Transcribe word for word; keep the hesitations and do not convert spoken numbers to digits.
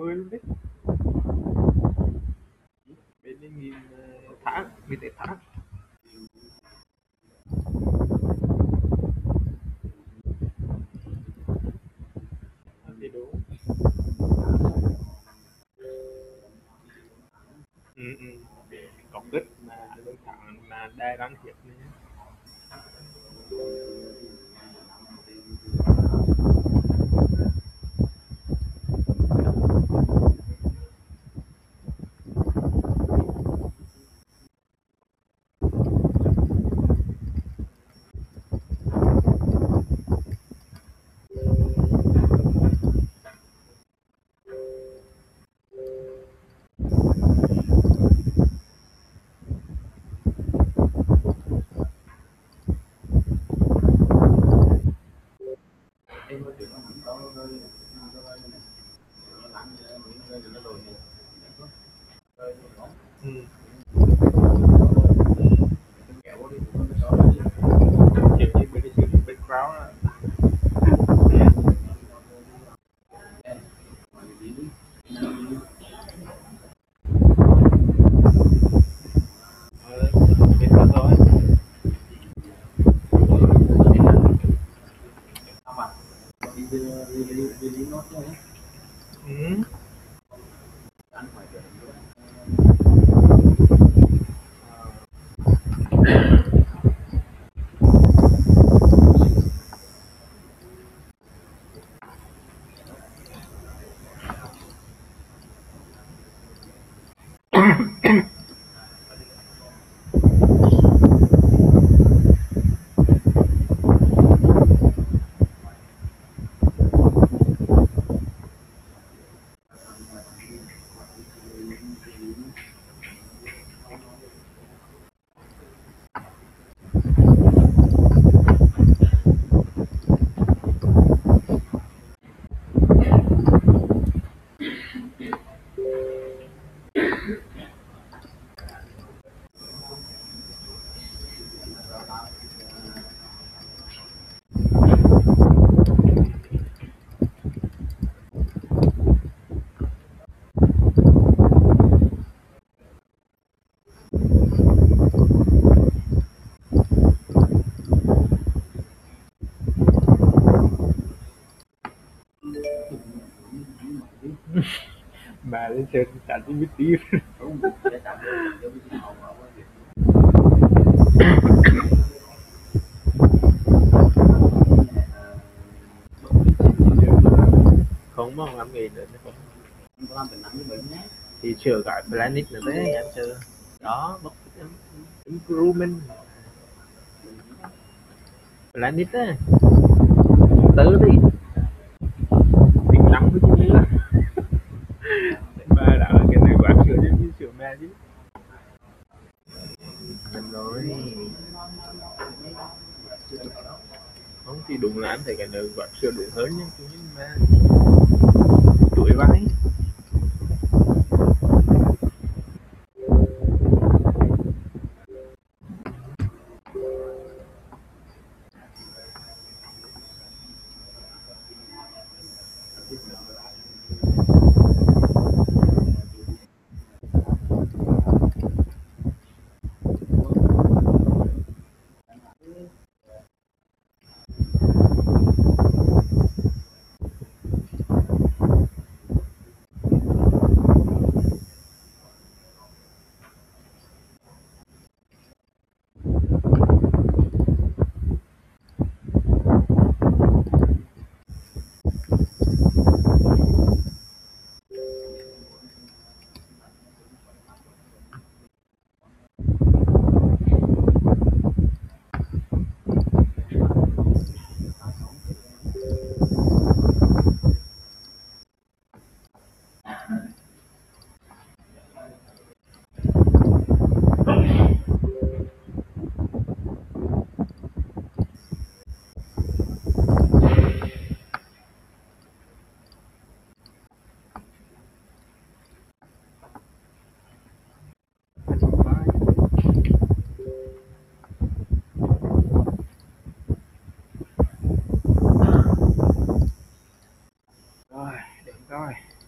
mươi luôn đấy. Bên đây nghìn ờ, tháng, nghìn tới tháng. Ờ, thì đúng. Ừ, ừ. Có kết mà lương tháng là đa đang thiệt nữa. Ừ. Kiểu như bên đây sử dụng background á. Ờ, biết đó thôi. Ừ. Bà lên trên ChatGPT. Không mà không làm nghề nữa không. Thì sửa cái Planet nữa đấy em chưa. Đó, bóc improvement Planet á. Tớ đi. Tính lắm với chứ nữa. Bà đã là cái này quán sửa chứ sửa mẹ chứ. Mình nói không thì đúng là anh thấy cái nơi quán sửa đúng hơn nhưng nhưng mà tuổi vãi.